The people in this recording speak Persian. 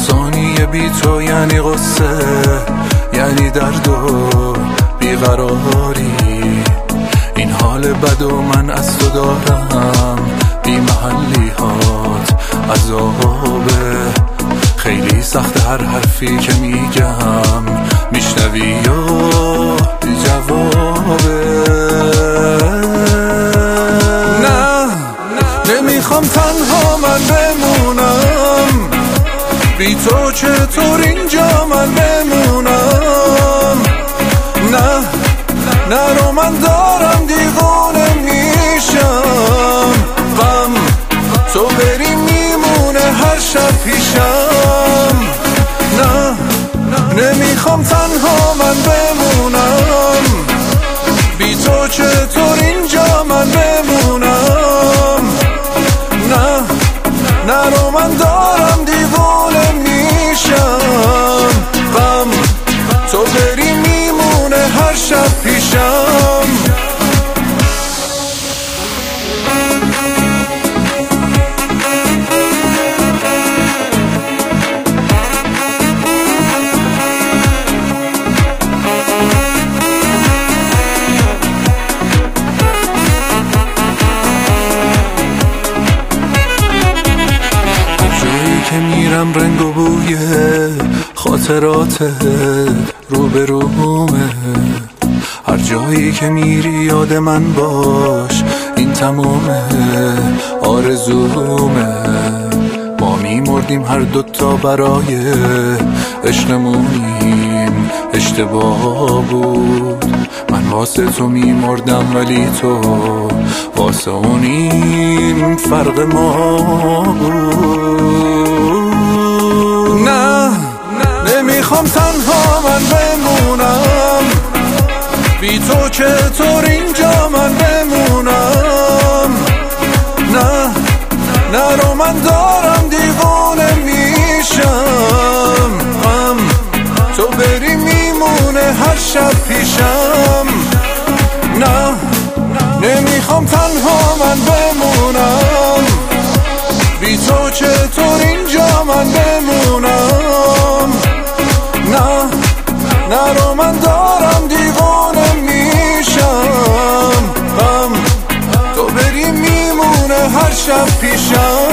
ثانیه بی تو یعنی غصه، یعنی درد و بیقراری. این حال بد و من از تو دارم، بی محلی هات عذابه. خیلی سخت هر حرفی که میگم میشنوی یا بی جوابه. نه نمیخوام تنها من بمونم، بی تو چطور اینجا من بمونم. نه نرو من دارم دیوانه میشم، غم تو بری میمونه هر شب پیشم. نه نمیخوام تنها من بمونم، بی تو چطور اینجا من بمونم. نه نرو من دارم دیوانه میشم، غم تو بری میمونه هر شب پیشم. جایی که میرم رنگ و بوی خاطراتت روبرومه. هر جایی که میری یاد من باش، این تمومه آرزومه. ما میمردیم هر دوتا برای عشقمونیم، اشتباه بود. من واسه تو میمردم ولی تو واسه اونیم، فرق ما بود. نه نمیخوام تنها من بمونم، بی تو چطور اینجا من بمونم. نه نرو من دارم دیوانه میشم، غم تو بری میمونه هر شب پیشم. نه نمیخوام تنها من بمونم، بی تو چطور اینجا من بمونم. نه نرو من دارم دیوانه میشم، غم تو بری میمونه هر شب پیشم.